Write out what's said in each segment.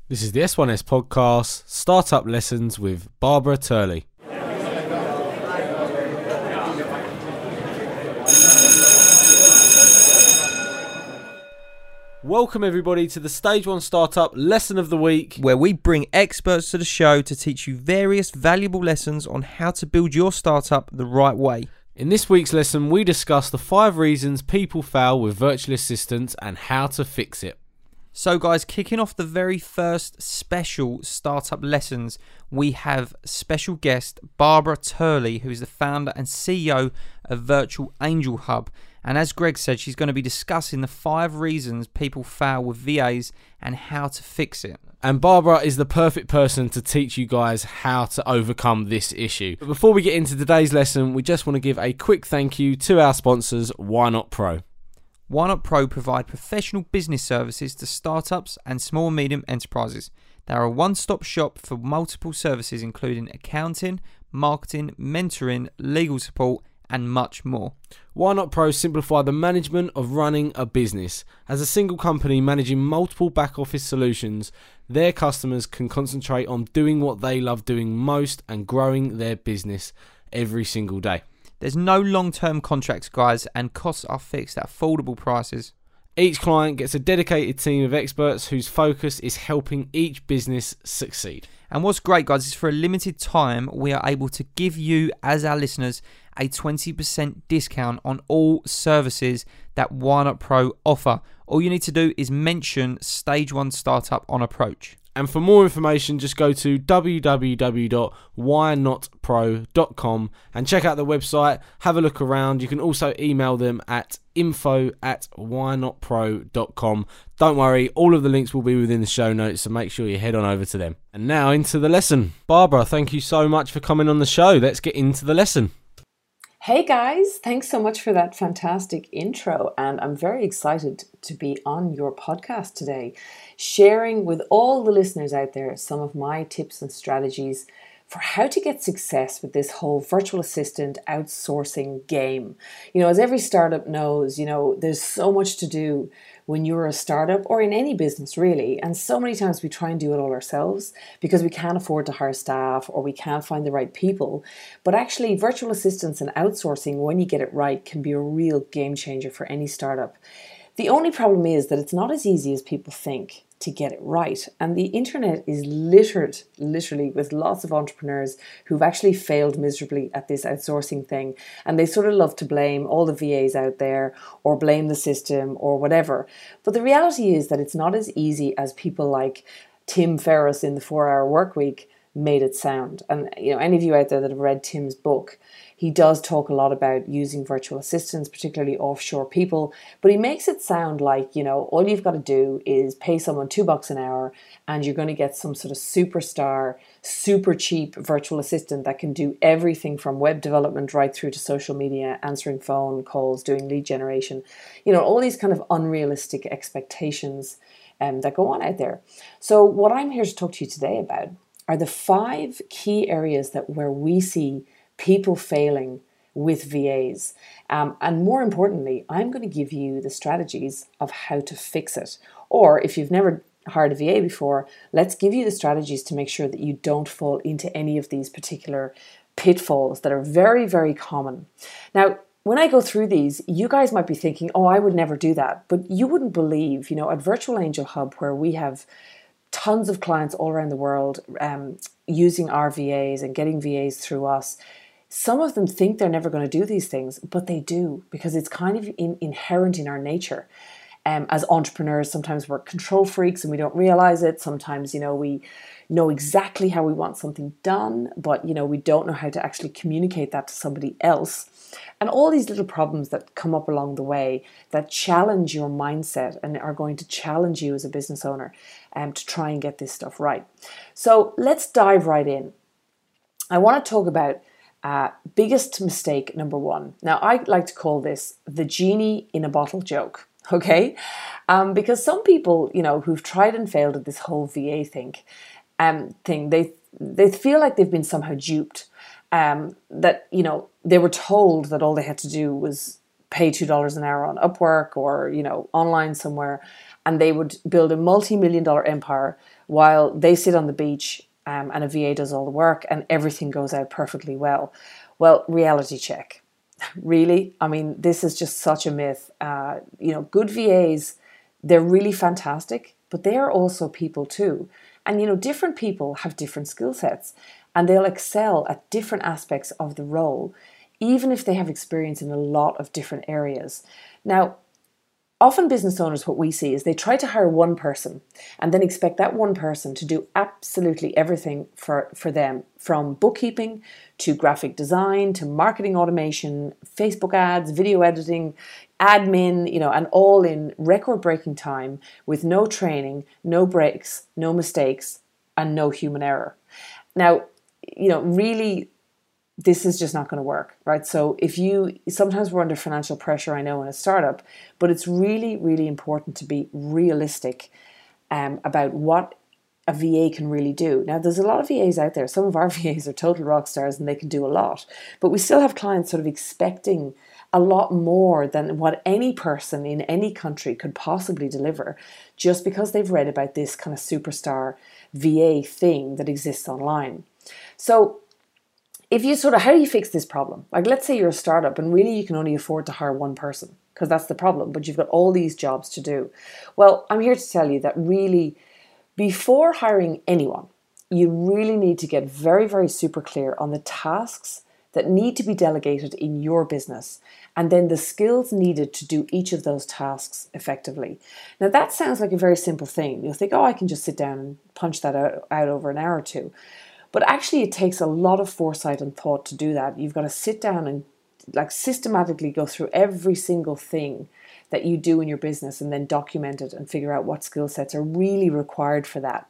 This is the S1S podcast, Startup Lessons with Barbara Turley. Welcome everybody to the Stage 1 Startup Lesson of the Week, where we bring experts to the show to teach you various valuable lessons on how to build your startup the right way. In this week's lesson, we discuss the 5 reasons people fail with virtual assistants and how to fix it. So guys, kicking off the very first special startup lessons, we have special guest Barbara Turley, who is the founder and CEO of Virtual Angel Hub. And as Greg said, she's going to be discussing the 5 reasons people fail with VAs and how to fix it. And Barbara is the perfect person to teach you guys how to overcome this issue. But before we get into today's lesson, we just want to give a quick thank you to our sponsors, Why Not Pro. Why Not Pro provide professional business services to startups and small and medium enterprises. They are a one-stop shop for multiple services including accounting, marketing, mentoring, legal support, and much more. Why Not Pro simplify the management of running a business. As a single company managing multiple back-office solutions, their customers can concentrate on doing what they love doing most and growing their business every single day. There's no long-term contracts, guys, and costs are fixed at affordable prices. Each client gets a dedicated team of experts whose focus is helping each business succeed. And what's great, guys, is for a limited time, we are able to give you, as our listeners, a 20% discount on all services that Why Not Pro offer. All you need to do is mention Stage 1 Startup on Approach. And for more information, just go to www.whynotpro.com and check out the website, have a look around. You can also email them at info@whynotpro.com. Don't worry, all of the links will be within the show notes, so make sure you head on over to them. And now into the lesson. Barbara, thank you so much for coming on the show. Let's get into the lesson. Hey guys, thanks so much for that fantastic intro, and I'm very excited to be on your podcast today, sharing with all the listeners out there some of my tips and strategies for how to get success with this whole virtual assistant outsourcing game. You know, as every startup knows, there's so much to do when you're a startup or in any business really. And so many times we try and do it all ourselves because we can't afford to hire staff or we can't find the right people. But actually virtual assistants and outsourcing, when you get it right, can be a real game changer for any startup. The only problem is that it's not as easy as people think to get it right. And the internet is littered, literally, with lots of entrepreneurs who've actually failed miserably at this outsourcing thing. And they sort of love to blame all the VAs out there or blame the system or whatever. But the reality is that it's not as easy as people like Tim Ferriss in the 4-Hour Workweek made it sound. And any of you out there that have read Tim's book, he does talk a lot about using virtual assistants, particularly offshore people, but he makes it sound like, all you've got to do is pay someone $2 an hour and you're going to get some sort of superstar, super cheap virtual assistant that can do everything from web development right through to social media, answering phone calls, doing lead generation, all these kind of unrealistic expectations that go on out there. So what I'm here to talk to you today about are the 5 key areas where we see people failing with VAs. And more importantly, I'm going to give you the strategies of how to fix it. Or if you've never hired a VA before, let's give you the strategies to make sure that you don't fall into any of these particular pitfalls that are very, very common. Now, when I go through these, you guys might be thinking, oh, I would never do that. But you wouldn't believe, at Virtual Angel Hub, where we have tons of clients all around the world using our VAs and getting VAs through us. Some of them think they're never going to do these things, but they do, because it's kind of inherent in our nature. As entrepreneurs, sometimes we're control freaks and we don't realize it. Sometimes, we know exactly how we want something done, but, we don't know how to actually communicate that to somebody else. And all these little problems that come up along the way that challenge your mindset and are going to challenge you as a business owner to try and get this stuff right. So let's dive right in. I want to talk about biggest mistake number 1. Now, I like to call this the genie in a bottle joke. Okay, because some people, who've tried and failed at this whole VA thing, they feel like they've been somehow duped. That they were told that all they had to do was pay $2 an hour on Upwork or online somewhere, and they would build a multi-million-dollar empire while they sit on the beach and a VA does all the work and everything goes out perfectly well. Well, reality check. Really? I mean, this is just such a myth. Good VAs, they're really fantastic, but they are also people too. And, different people have different skill sets and they'll excel at different aspects of the role, even if they have experience in a lot of different areas. Now, often business owners, what we see is they try to hire one person and then expect that one person to do absolutely everything for them, from bookkeeping to graphic design to marketing automation, Facebook ads, video editing, admin, and all in record-breaking time with no training, no breaks, no mistakes, and no human error. Now, really, this is just not going to work, right? So sometimes we're under financial pressure, I know, in a startup, but it's really, really important to be realistic about what a VA can really do. Now, there's a lot of VAs out there. Some of our VAs are total rock stars and they can do a lot, but we still have clients sort of expecting a lot more than what any person in any country could possibly deliver, just because they've read about this kind of superstar VA thing that exists online. So, how do you fix this problem? Like, let's say you're a startup and really you can only afford to hire one person, because that's the problem, but you've got all these jobs to do. Well, I'm here to tell you that really, before hiring anyone, you really need to get very, very super clear on the tasks that need to be delegated in your business, and then the skills needed to do each of those tasks effectively. Now, that sounds like a very simple thing. You'll think, I can just sit down and punch that out over an hour or two. But actually, it takes a lot of foresight and thought to do that. You've got to sit down and systematically go through every single thing that you do in your business and then document it and figure out what skill sets are really required for that.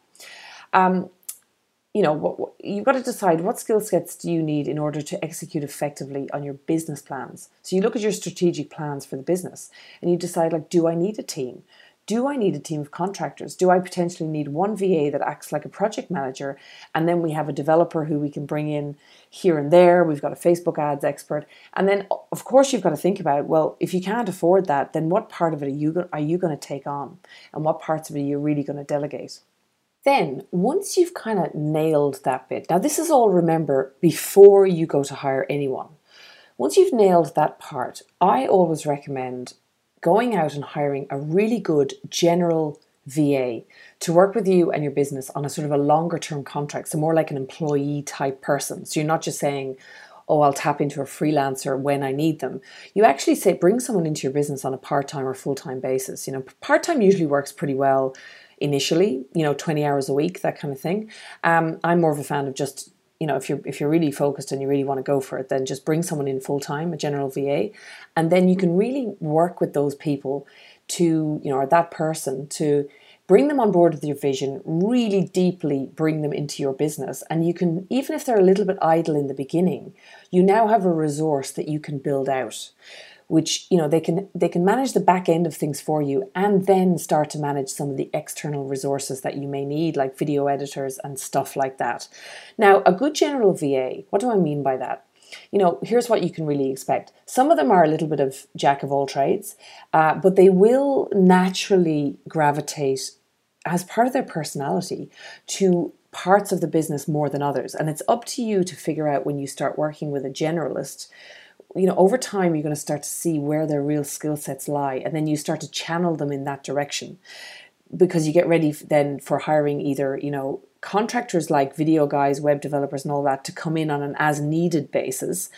You've got to decide what skill sets do you need in order to execute effectively on your business plans. So you look at your strategic plans for the business and you decide, do I need a team? Do I need a team of contractors? Do I potentially need one VA that acts like a project manager? And then we have a developer who we can bring in here and there. We've got a Facebook ads expert. And then, of course, you've got to think about, well, if you can't afford that, then what part of it are you going to take on? And what parts of it are you really going to delegate? Then, once you've kind of nailed that bit, now this is all, remember, before you go to hire anyone. Once you've nailed that part, I always recommend going out and hiring a really good general VA to work with you and your business on a sort of a longer term contract, so more like an employee type person. So you're not just saying, I'll tap into a freelancer when I need them. You actually say, bring someone into your business on a part-time or full-time basis. Part-time usually works pretty well initially, 20 hours a week, that kind of thing. I'm more of a fan of just, if you're really focused and you really want to go for it, then just bring someone in full-time, a general VA, and then you can really work with those people to, or that person to bring them on board with your vision, really deeply bring them into your business. And you can, even if they're a little bit idle in the beginning, you now have a resource that you can build out, which, they can manage the back end of things for you and then start to manage some of the external resources that you may need, like video editors and stuff like that. Now, a good general VA, what do I mean by that? Here's what you can really expect. Some of them are a little bit of jack of all trades, but they will naturally gravitate as part of their personality to parts of the business more than others. And it's up to you to figure out, when you start working with a generalist, over time, you're going to start to see where their real skill sets lie, and then you start to channel them in that direction, because you get ready then for hiring either, contractors like video guys, web developers and all that to come in on an as needed basis.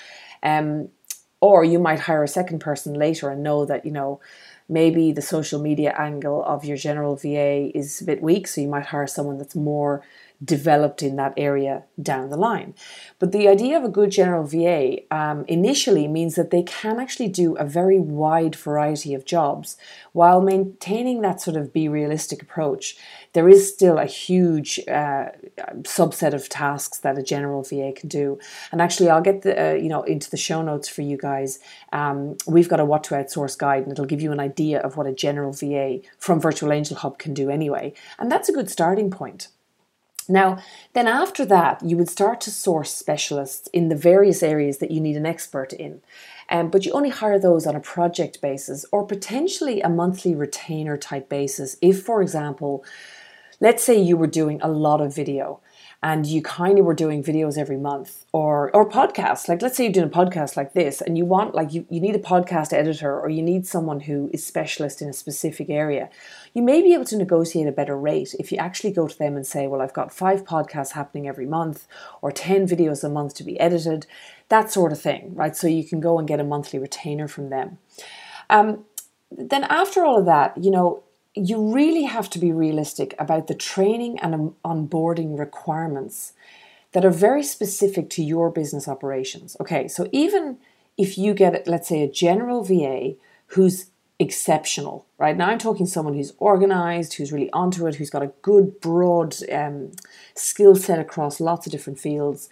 Or you might hire a second person later and know that, maybe the social media angle of your general VA is a bit weak. So you might hire someone that's more developed in that area down the line. But the idea of a good general VA initially means that they can actually do a very wide variety of jobs while maintaining that sort of be realistic approach. There is still a huge subset of tasks that a general VA can do. And actually, I'll get into the show notes for you guys. We've got a What to Outsource guide, and it'll give you an idea of what a general VA from Virtual Angel Hub can do anyway. And that's a good starting point. Now, then after that, you would start to source specialists in the various areas that you need an expert in. But you only hire those on a project basis or potentially a monthly retainer type basis. If, for example, let's say you were doing a lot of video and you kind of were doing videos every month or podcasts. Like let's say you're doing a podcast like this and you want like you need a podcast editor or you need someone who is specialist in a specific area. You may be able to negotiate a better rate if you actually go to them and say, well, I've got 5 podcasts happening every month or 10 videos a month to be edited, that sort of thing, right? So you can go and get a monthly retainer from them. Then after all of that, you really have to be realistic about the training and onboarding requirements that are very specific to your business operations. Okay, so even if you get, let's say, a general VA who's exceptional, right? Now I'm talking someone who's organized, who's really onto it, who's got a good broad skill set across lots of different fields.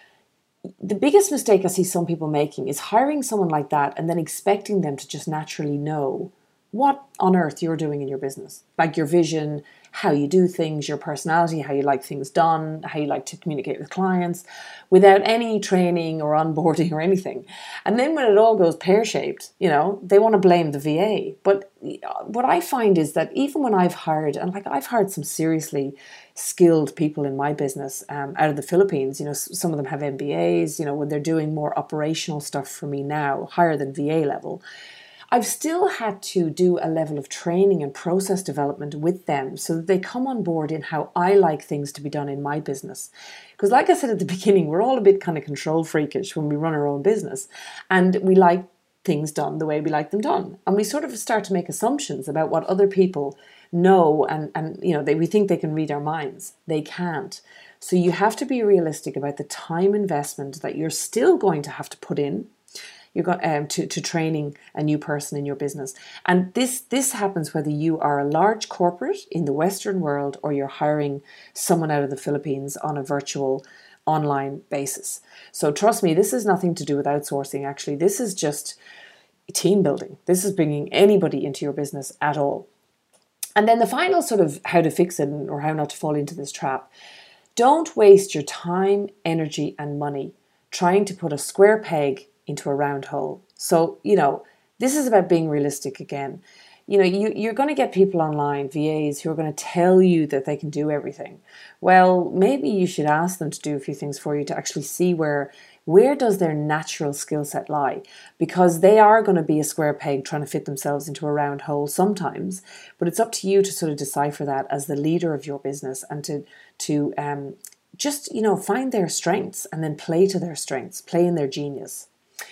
The biggest mistake I see some people making is hiring someone like that and then expecting them to just naturally know what on earth you're doing in your business, like your vision, how you do things, your personality, how you like things done, how you like to communicate with clients, without any training or onboarding or anything. And then when it all goes pear-shaped, they want to blame the VA. But what I find is that even when I've hired, and like I've hired some seriously skilled people in my business out of the Philippines, some of them have MBAs, when they're doing more operational stuff for me now, higher than VA level, I've still had to do a level of training and process development with them so that they come on board in how I like things to be done in my business. Because like I said at the beginning, we're all a bit kind of control freakish when we run our own business, and we like things done the way we like them done. And we sort of start to make assumptions about what other people know and we think they can read our minds. They can't. So you have to be realistic about the time investment that you're still going to have to put in. You're going to training a new person in your business. And this happens whether you are a large corporate in the Western world or you're hiring someone out of the Philippines on a virtual online basis. So trust me, this has nothing to do with outsourcing. Actually, this is just team building. This is bringing anybody into your business at all. And then the final sort of how to fix it or how not to fall into this trap. Don't waste your time, energy, and money trying to put a square peg into a round hole. So, this is about being realistic again. You're going to get people online, VAs, who are going to tell you that they can do everything. Well, maybe you should ask them to do a few things for you to actually see where does their natural skill set lie? Because they are going to be a square peg trying to fit themselves into a round hole sometimes, but it's up to you to sort of decipher that as the leader of your business and to just find their strengths and then play to their strengths, play in their genius.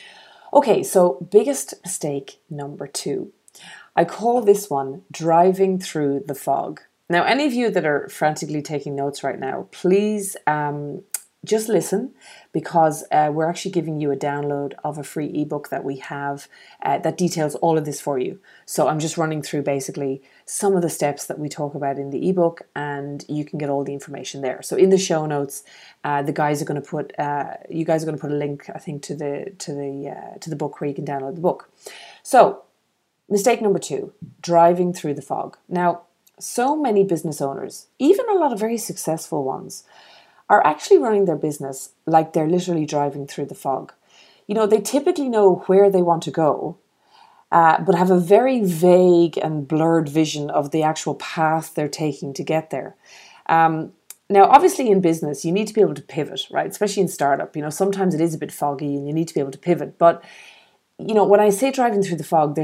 Okay, so biggest mistake number 2. I call this one driving through the fog. Now, any of you that are frantically taking notes right now, please just listen, because we're actually giving you a download of a free ebook that we have that details all of this for you. So I'm just running through basically some of the steps that we talk about in the ebook, and you can get all the information there. So in the show notes, you guys are going to put a link, I think, to the book where you can download the book. So mistake number 2, driving through the fog. Now, so many business owners, even a lot of very successful ones, are actually running their business like they're literally driving through the fog. They typically know where they want to go, but have a very vague and blurred vision of the actual path they're taking to get there. Now, obviously in business, you need to be able to pivot, right? Especially in startup. Sometimes it is a bit foggy and you need to be able to pivot. But, when I say driving through the fog,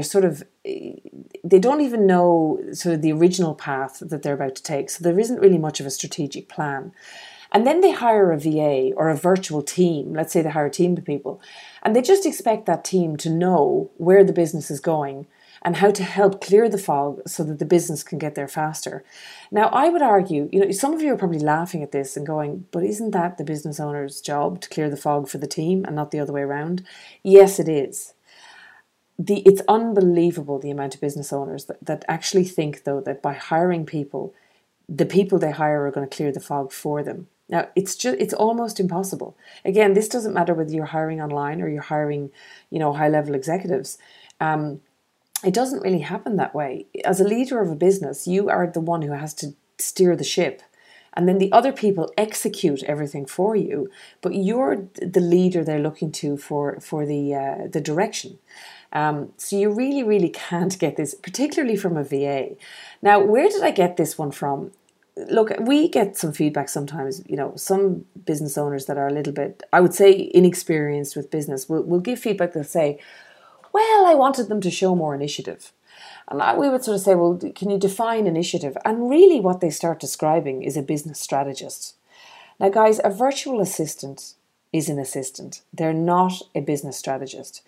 they don't even know sort of the original path that they're about to take. So there isn't really much of a strategic plan. And then they hire a VA or a virtual team. Let's say they hire a team of people, and they just expect that team to know where the business is going and how to help clear the fog so that the business can get there faster. Now, I would argue, some of you are probably laughing at this and going, but isn't that the business owner's job to clear the fog for the team and not the other way around? Yes, it is. It's unbelievable the amount of business owners that actually think, though, that by hiring people, the people they hire are going to clear the fog for them. Now, it's almost impossible. Again, this doesn't matter whether you're hiring online or you're hiring, high-level executives. It doesn't really happen that way. As a leader of a business, you are the one who has to steer the ship. And then the other people execute everything for you. But you're the leader they're looking to for the direction. So you really, really can't get this, particularly from a VA. Now, where did I get this one from? look, we get some feedback sometimes, some business owners that are a little bit, I would say, inexperienced with business will give feedback that say, well, I wanted them to show more initiative. And we would sort of say, well, can you define initiative? And really what they start describing is a business strategist. Now, guys, a virtual assistant is an assistant. They're not a business strategist.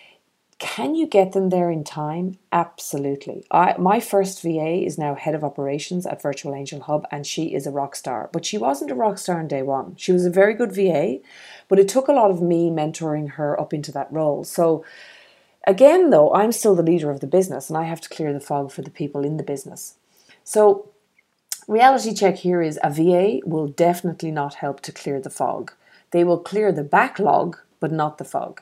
Can you get them there in time? Absolutely. My first VA is now head of operations at Virtual Angel Hub, and she is a rock star. But she wasn't a rock star on day one. She was a very good VA, but it took a lot of me mentoring her up into that role. So again, though, I'm still the leader of the business, and I have to clear the fog for the people in the business. So reality check here is a VA will definitely not help to clear the fog. They will clear the backlog, but not the fog.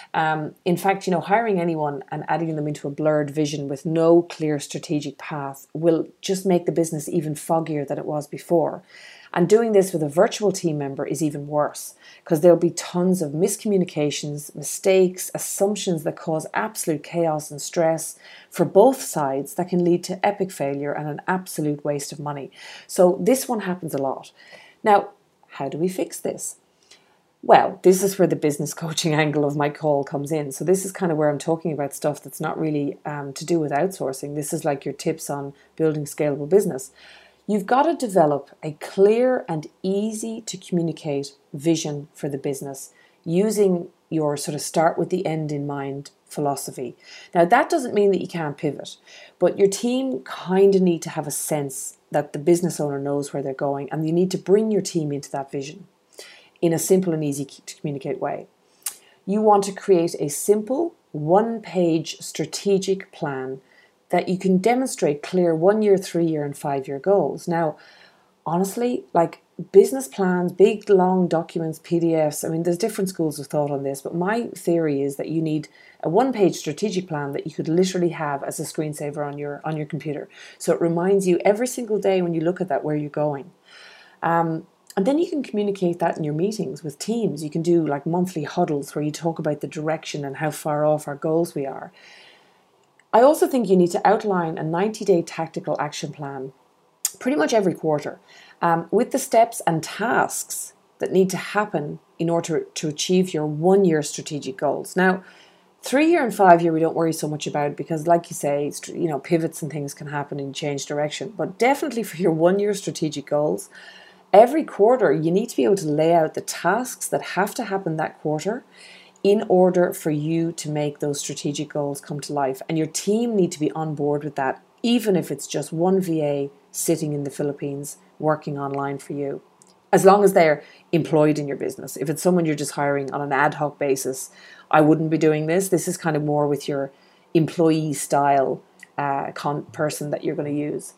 In fact, hiring anyone and adding them into a blurred vision with no clear strategic path will just make the business even foggier than it was before. And doing this with a virtual team member is even worse, because there'll be tons of miscommunications, mistakes, assumptions that cause absolute chaos and stress for both sides that can lead to epic failure and an absolute waste of money. So this one happens a lot. Now, how do we fix this? Well, this is where the business coaching angle of my call comes in. So this is kind of where I'm talking about stuff that's not really to do with outsourcing. This is like your tips on building scalable business. You've got to develop a clear and easy to communicate vision for the business using your sort of start with the end in mind philosophy. Now, that doesn't mean that you can't pivot, but your team kind of need to have a sense that the business owner knows where they're going, and you need to bring your team into that vision in a simple and easy to communicate way. You want to create a simple one-page strategic plan that you can demonstrate clear 1 year, 3 year and 5 year goals. Now, honestly, like business plans, big long documents, PDFs, I mean, there's different schools of thought on this, but my theory is that you need a one-page strategic plan that you could literally have as a screensaver on your computer. So it reminds you every single day when you look at that where you're going. And then you can communicate that in your meetings with teams. You can do like monthly huddles where you talk about the direction and how far off our goals we are. I also think you need to outline a 90-day tactical action plan pretty much every quarter with the steps and tasks that need to happen in order to achieve your 1 year strategic goals. Now, 3 year and 5 year we don't worry so much about because, like you say, pivots and things can happen and change direction. But definitely for your 1 year strategic goals, every quarter, you need to be able to lay out the tasks that have to happen that quarter in order for you to make those strategic goals come to life. And your team need to be on board with that, even if it's just one VA sitting in the Philippines working online for you, as long as they're employed in your business. If it's someone you're just hiring on an ad hoc basis, I wouldn't be doing this. This is kind of more with your employee style person that you're going to use.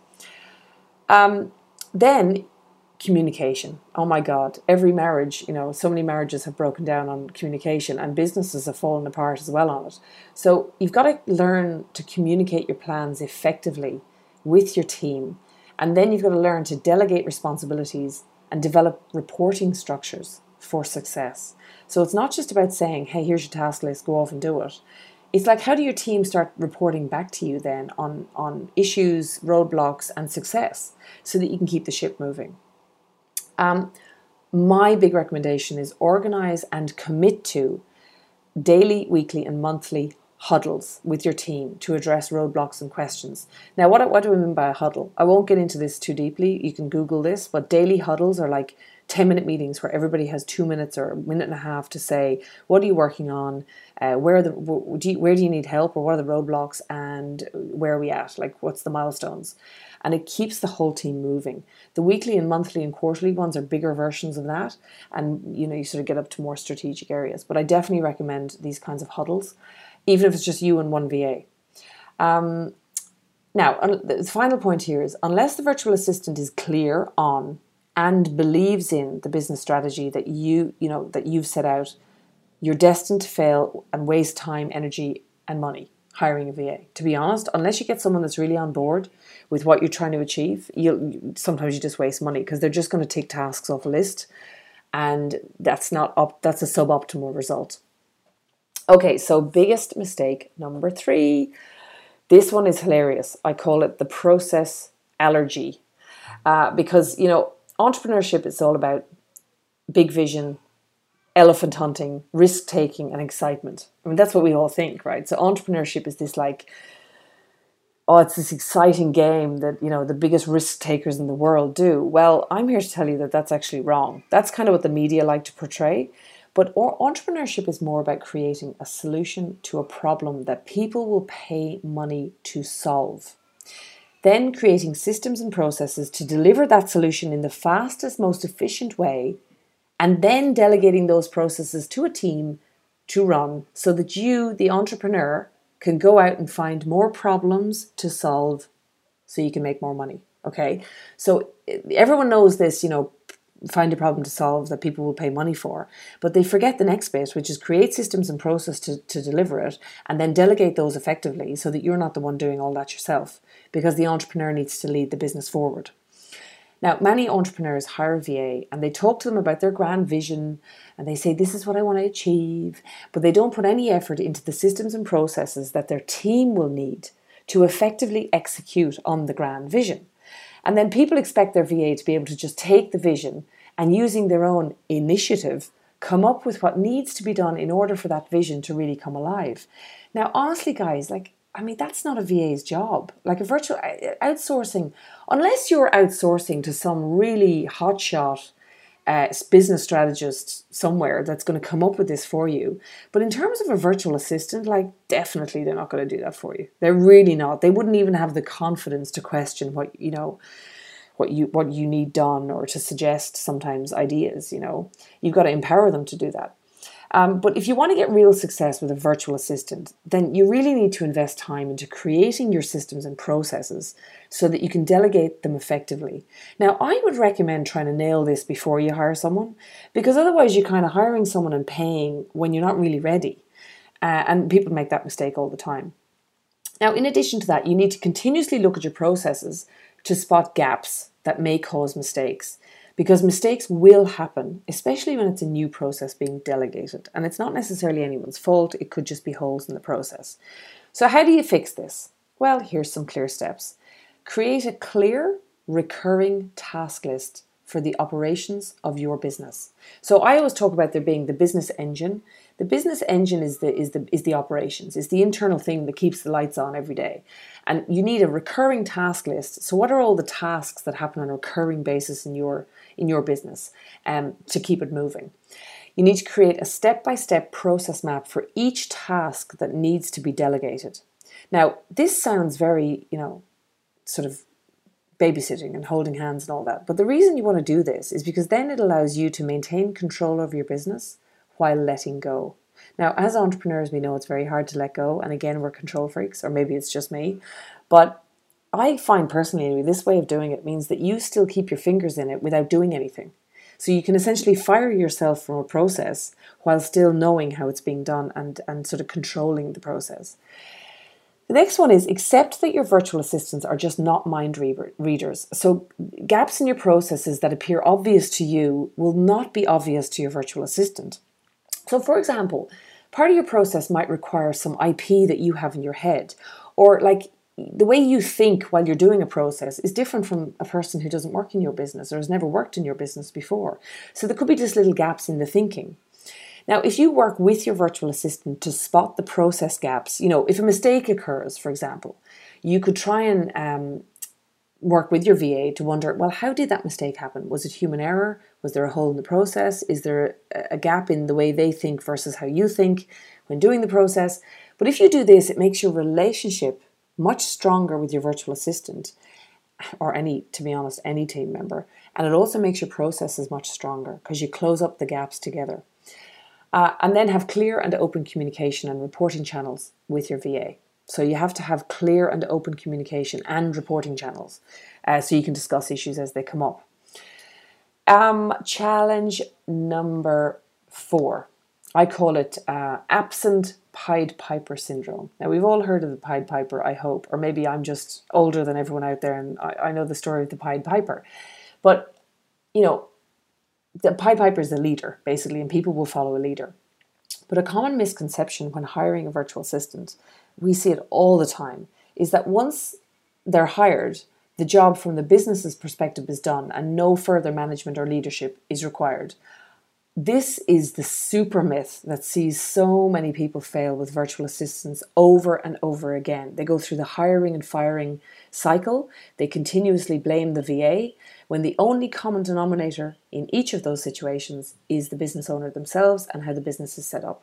Then communication. Oh my God, every marriage, so many marriages have broken down on communication, and businesses have fallen apart as well on it. So you've got to learn to communicate your plans effectively with your team. And then you've got to learn to delegate responsibilities and develop reporting structures for success. So it's not just about saying, hey, here's your task list, go off and do it. It's like, how do your team start reporting back to you then on issues, roadblocks, and success so that you can keep the ship moving? My big recommendation is organize and commit to daily, weekly, and monthly huddles with your team to address roadblocks and questions. Now, what do I mean by a huddle? I won't get into this too deeply. You can Google this, but daily huddles are like 10-minute meetings where everybody has 2 minutes or a minute and a half to say, what are you working on? Where do you need help, or what are the roadblocks, and where are we at? Like, what's the milestones? And it keeps the whole team moving. The weekly and monthly and quarterly ones are bigger versions of that. And, you sort of get up to more strategic areas. But I definitely recommend these kinds of huddles, even if it's just you and one VA. Now, the final point here is, unless the virtual assistant is clear on and believes in the business strategy that you've set out, you're destined to fail and waste time, energy, and money hiring a VA. To be honest, unless you get someone that's really on board with what you're trying to achieve, sometimes you just waste money because they're just going to take tasks off a list, and that's a suboptimal result. Okay, so biggest mistake number 3. This one is hilarious. I call it the process allergy. because, entrepreneurship is all about big vision, elephant hunting, risk taking, and excitement. I mean, that's what we all think, right? So entrepreneurship is this it's this exciting game that, the biggest risk takers in the world do. Well, I'm here to tell you that that's actually wrong. That's kind of what the media like to portray. But entrepreneurship is more about creating a solution to a problem that people will pay money to solve. Then creating systems and processes to deliver that solution in the fastest, most efficient way, and then delegating those processes to a team to run so that you, the entrepreneur, can go out and find more problems to solve so you can make more money. Okay? So everyone knows this, find a problem to solve that people will pay money for, but they forget the next bit, which is create systems and process to deliver it, and then delegate those effectively so that you're not the one doing all that yourself, because the entrepreneur needs to lead the business forward. Now, many entrepreneurs hire a VA and they talk to them about their grand vision and they say, this is what I want to achieve, but they don't put any effort into the systems and processes that their team will need to effectively execute on the grand vision. And then people expect their VA to be able to just take the vision and, using their own initiative, come up with what needs to be done in order for that vision to really come alive. Now, honestly, guys, that's not a VA's job. Like a virtual outsourcing, unless you're outsourcing to some really hotshot business strategist somewhere that's going to come up with this for you. But in terms of a virtual assistant, definitely they're not going to do that for you. They're really not. They wouldn't even have the confidence to question what you need done, or to suggest sometimes ideas. You've got to empower them to do that. But if you want to get real success with a virtual assistant, then you really need to invest time into creating your systems and processes so that you can delegate them effectively. Now, I would recommend trying to nail this before you hire someone, because otherwise you're kind of hiring someone and paying when you're not really ready. And people make that mistake all the time. Now, in addition to that, you need to continuously look at your processes to spot gaps that may cause mistakes. Because mistakes will happen, especially when it's a new process being delegated. And it's not necessarily anyone's fault. It could just be holes in the process. So how do you fix this? Well, here's some clear steps. Create a clear, recurring task list for the operations of your business. So I always talk about there being the business engine. The business engine is the operations, is the internal thing that keeps the lights on every day. And you need a recurring task list. So what are all the tasks that happen on a recurring basis in your business to keep it moving? You need to create a step-by-step process map for each task that needs to be delegated. Now, this sounds very, sort of babysitting and holding hands and all that. But the reason you want to do this is because then it allows you to maintain control over your business while letting go. Now, as entrepreneurs, we know it's very hard to let go. And again, we're control freaks, or maybe it's just me. But I find personally, this way of doing it means that you still keep your fingers in it without doing anything. So you can essentially fire yourself from a process while still knowing how it's being done and sort of controlling the process. The next one is accept that your virtual assistants are just not mind readers. So gaps in your processes that appear obvious to you will not be obvious to your virtual assistant. So for example, part of your process might require some IP that you have in your head, or the way you think while you're doing a process is different from a person who doesn't work in your business or has never worked in your business before. So there could be just little gaps in the thinking. Now, if you work with your virtual assistant to spot the process gaps, if a mistake occurs, for example, you could try and work with your VA to wonder, well, how did that mistake happen? Was it human error? Was there a hole in the process? Is there a gap in the way they think versus how you think when doing the process? But if you do this, it makes your relationship much stronger with your virtual assistant, or any team member. And it also makes your processes much stronger because you close up the gaps together. And then have clear and open communication and reporting channels with your VA. So you have to have clear and open communication and reporting channels so you can discuss issues as they come up. Challenge number 4. I call it absent Pied Piper syndrome. Now, we've all heard of the Pied Piper, I hope, or maybe I'm just older than everyone out there and I know the story of the Pied Piper. But, the Pied Piper is a leader, basically, and people will follow a leader. But a common misconception when hiring a virtual assistant, we see it all the time, is that once they're hired, the job from the business's perspective is done and no further management or leadership is required. This is the super myth that sees so many people fail with virtual assistants over and over again. They go through the hiring and firing cycle. They continuously blame the VA when the only common denominator in each of those situations is the business owner themselves and how the business is set up.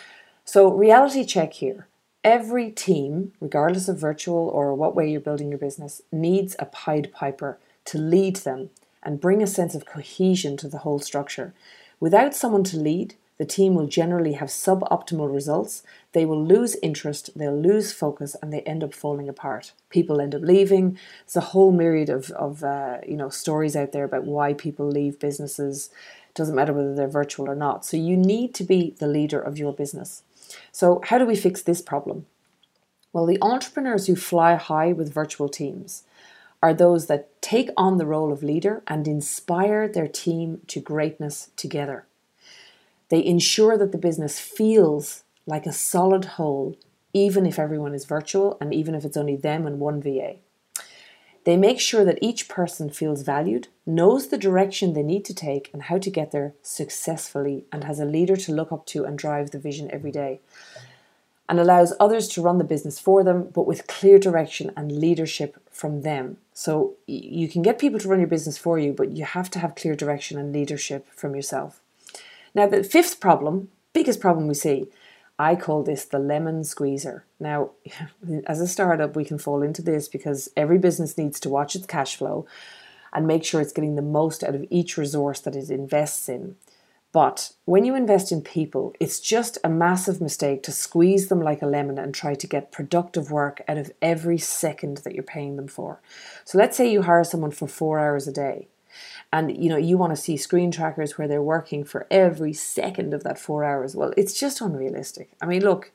So reality check here. Every team, regardless of virtual or what way you're building your business, needs a Pied Piper to lead them and bring a sense of cohesion to the whole structure. Without someone to lead, the team will generally have suboptimal results. They will lose interest, they'll lose focus, and they end up falling apart. People end up leaving. There's a whole myriad of stories out there about why people leave businesses. It doesn't matter whether they're virtual or not. So you need to be the leader of your business. So how do we fix this problem? Well, the entrepreneurs who fly high with virtual teams are those that take on the role of leader and inspire their team to greatness together. They ensure that the business feels like a solid whole, even if everyone is virtual and even if it's only them and one VA. They make sure that each person feels valued, knows the direction they need to take and how to get there successfully, and has a leader to look up to and drive the vision every day, and allows others to run the business for them, but with clear direction and leadership from them. So you can get people to run your business for you, but you have to have clear direction and leadership from yourself. Now, the fifth problem, biggest problem we see, I call this the lemon squeezer. Now, as a startup, we can fall into this because every business needs to watch its cash flow and make sure it's getting the most out of each resource that it invests in. But when you invest in people, it's just a massive mistake to squeeze them like a lemon and try to get productive work out of every second that you're paying them for. So let's say you hire someone for 4 hours a day, and you want to see screen trackers where they're working for every second of that 4 hours. Well, it's just unrealistic. I mean, look,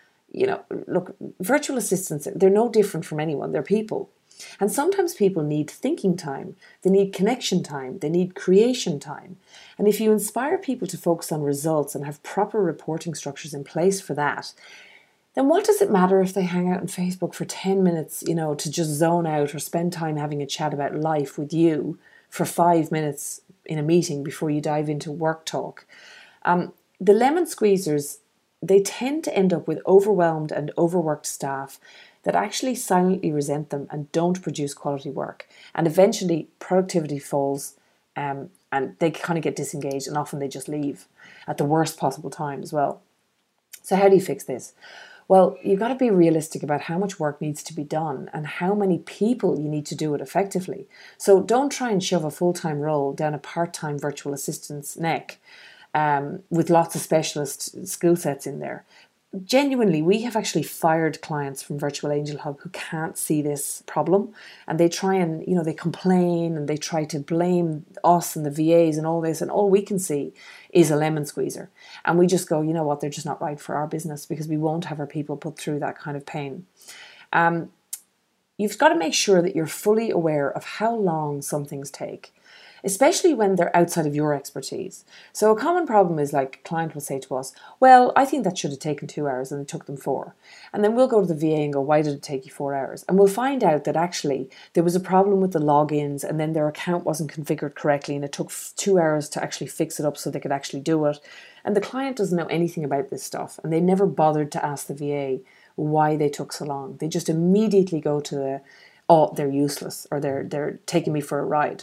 virtual assistants, they're no different from anyone. They're people. And sometimes people need thinking time, they need connection time, they need creation time. And if you inspire people to focus on results and have proper reporting structures in place for that, then what does it matter if they hang out on Facebook for 10 minutes, to just zone out, or spend time having a chat about life with you for 5 minutes in a meeting before you dive into work talk? The lemon squeezers, they tend to end up with overwhelmed and overworked staff that actually silently resent them and don't produce quality work. And eventually productivity falls, and they kind of get disengaged, and often they just leave at the worst possible time as well. So how do you fix this? Well, you've got to be realistic about how much work needs to be done and how many people you need to do it effectively. So don't try and shove a full-time role down a part-time virtual assistant's neck with lots of specialist skill sets in there. Genuinely, we have actually fired clients from Virtual Angel Hub who can't see this problem, and they try and, they complain and they try to blame us and the VAs and all this, and all we can see is a lemon squeezer. And we just go, you know what, they're just not right for our business, because we won't have our people put through that kind of pain. You've got to make sure that you're fully aware of how long some things take, especially when they're outside of your expertise. So a common problem is, like, a client will say to us, well, I think that should have taken 2 hours and it took them 4. And then we'll go to the VA and go, why did it take you 4 hours? And we'll find out that actually there was a problem with the logins, and then their account wasn't configured correctly, and it took 2 hours to actually fix it up so they could actually do it. And the client doesn't know anything about this stuff, and they never bothered to ask the VA why they took so long. They just immediately go to they're useless, or they're taking me for a ride.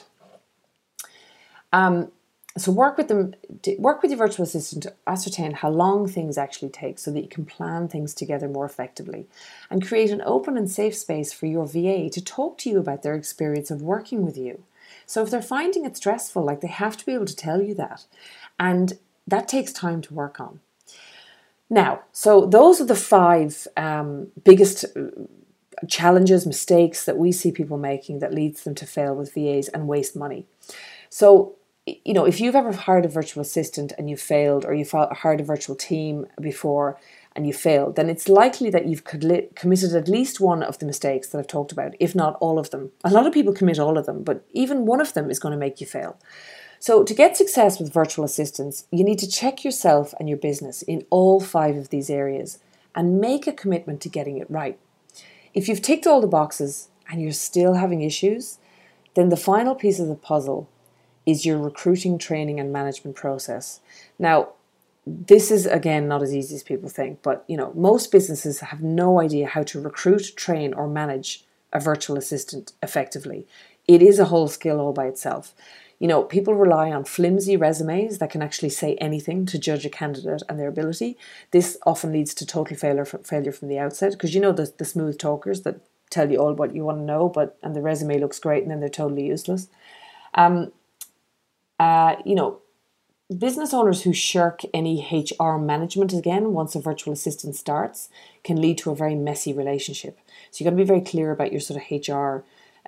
So work with your virtual assistant to ascertain how long things actually take, so that you can plan things together more effectively, and create an open and safe space for your VA to talk to you about their experience of working with you. So if they're finding it stressful, they have to be able to tell you that, and that takes time to work on. Now, so those are the 5 biggest challenges, mistakes that we see people making that leads them to fail with VAs and waste money. So, if you've ever hired a virtual assistant and you failed, or you've hired a virtual team before and you failed, then it's likely that you've committed at least one of the mistakes that I've talked about, if not all of them. A lot of people commit all of them, but even one of them is going to make you fail. So to get success with virtual assistants, you need to check yourself and your business in all 5 of these areas and make a commitment to getting it right. If you've ticked all the boxes and you're still having issues, then the final piece of the puzzle is your recruiting, training, and management process. Now, this is, again, not as easy as people think, but most businesses have no idea how to recruit, train, or manage a virtual assistant effectively. It is a whole skill all by itself. People rely on flimsy resumes that can actually say anything to judge a candidate and their ability. This often leads to total failure from the outset, because the smooth talkers that tell you all what you want to know, and the resume looks great and then they're totally useless. Business owners who shirk any HR management, again, once a virtual assistant starts, can lead to a very messy relationship. So you've got to be very clear about your sort of HR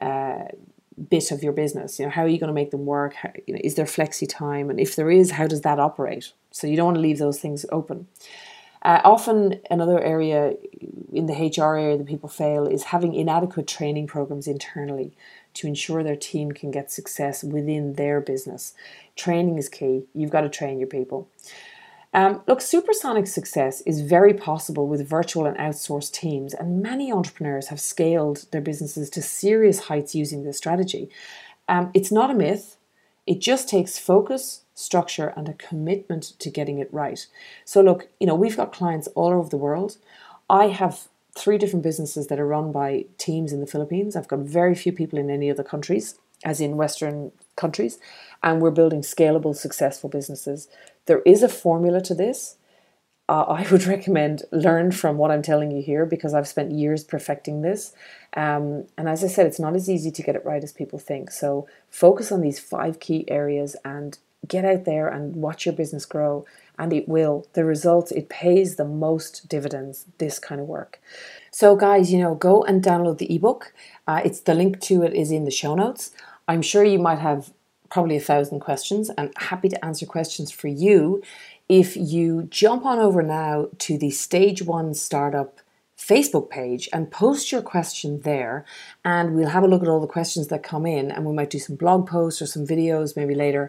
bit of your business. How are you going to make them work? Is there flexi time? And if there is, how does that operate? So you don't want to leave those things open. Often another area in the HR area that people fail is having inadequate training programs internally to ensure their team can get success within their business. Training is key. You've got to train your people. Look, supersonic success is very possible with virtual and outsourced teams, and many entrepreneurs have scaled their businesses to serious heights using this strategy. It's not a myth. It just takes focus, structure, and a commitment to getting it right. So look, we've got clients all over the world. I have 3 different businesses that are run by teams in the Philippines. I've got very few people in any other countries, as in Western countries, and we're building scalable, successful businesses. There is a formula to this. I would recommend learn from what I'm telling you here, because I've spent years perfecting this. And as I said, it's not as easy to get it right as people think. So focus on these 5 key areas and get out there and watch your business grow. And it will. The results, it pays the most dividends, this kind of work. So guys, go and download the ebook. The link to it is in the show notes. I'm sure you might have probably 1,000 questions, and happy to answer questions for you. If you jump on over now to the Stage 1 Startup Facebook page and post your question there, and we'll have a look at all the questions that come in, and we might do some blog posts or some videos maybe later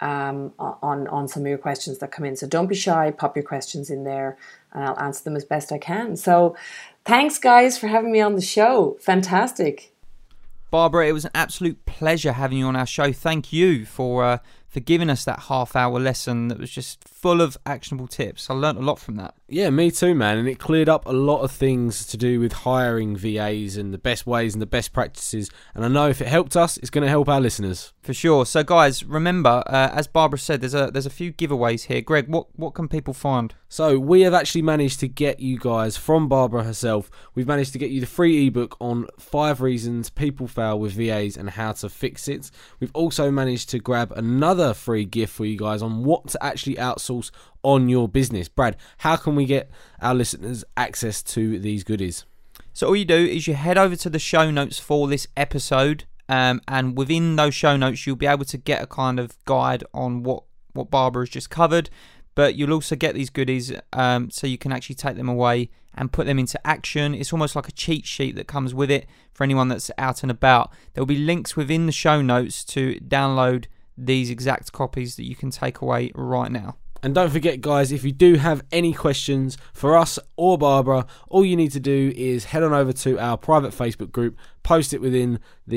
on some of your questions that come in. So don't be shy, pop your questions in there and I'll answer them as best I can. So thanks guys for having me on the show. Fantastic. Barbara, it was an absolute pleasure having you on our show. Thank you for giving us that half-hour lesson that was just full of actionable tips. I learned a lot from that. Yeah, me too, man. And it cleared up a lot of things to do with hiring VAs and the best ways and the best practices. And I know if it helped us, it's going to help our listeners. For sure. So, guys, remember, as Barbara said, there's a few giveaways here. Greg, what can people find? So we have actually managed to get you guys, from Barbara herself, we've managed to get you the free ebook on 5 reasons people fail with VAs and how to fix it. We've also managed to grab another free gift for you guys on what to actually outsource on your business. Brad, how can we get our listeners access to these goodies? So all you do is you head over to the show notes for this episode, and within those show notes you'll be able to get a kind of guide on what Barbara has just covered. But you'll also get these goodies so you can actually take them away and put them into action. It's almost like a cheat sheet that comes with it for anyone that's out and about. There'll be links within the show notes to download these exact copies that you can take away right now. And don't forget, guys, if you do have any questions for us or Barbara, all you need to do is head on over to our private Facebook group, post it within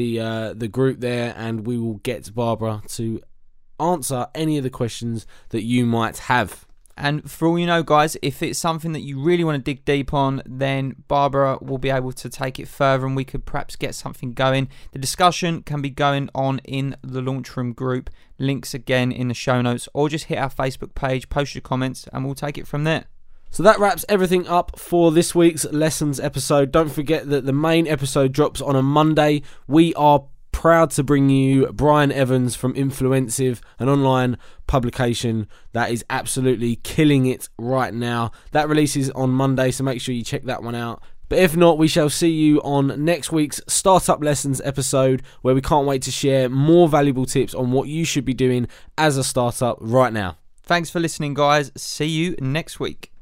the group there, and we will get Barbara to answer any of the questions that you might have. And for all you know, guys, if it's something that you really want to dig deep on, then Barbara will be able to take it further and we could perhaps get something going. The discussion can be going on in the Launchroom group. Links again in the show notes, or just hit our Facebook page, post your comments, and we'll take it from there. So that wraps everything up for this week's Lessons episode. Don't forget that the main episode drops on a Monday. We are proud to bring you Brian Evans from Influensive, an online publication that is absolutely killing it right now. That releases on Monday, so make sure you check that one out. But if not, we shall see you on next week's Startup Lessons episode, where we can't wait to share more valuable tips on what you should be doing as a startup right now. Thanks for listening, guys. See you next week.